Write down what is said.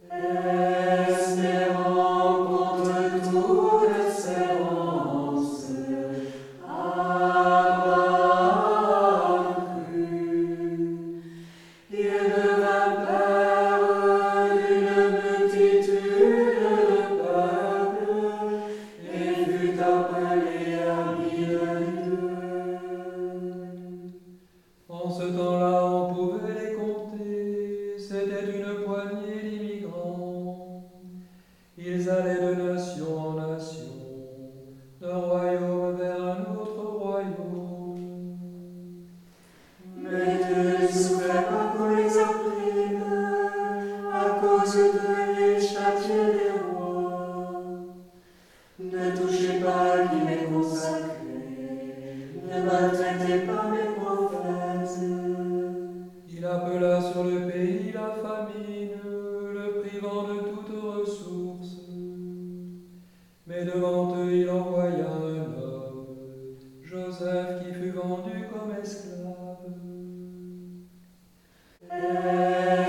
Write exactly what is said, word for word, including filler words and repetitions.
espérant contre toute espérance, avoir cru. Il devint père d'une multitude de peuples et fut appelé ami de Dieu. En ce temps-là, on pouvait les compter, c'était une poignée d'immigrants. Ils allaient de nation en nation, d'un royaume vers un autre royaume. Mais Dieu ne souffrait pas qu'on les opprime, à cause d'eux il châtiait les rois. Ne touchez pas à qui m'est consacré, ne maltraitez pas mes prophètes. Il appela sur le pays la famine, le privant de toute ressource. Mais devant eux, il envoya un homme, Joseph, qui fut vendu comme esclave.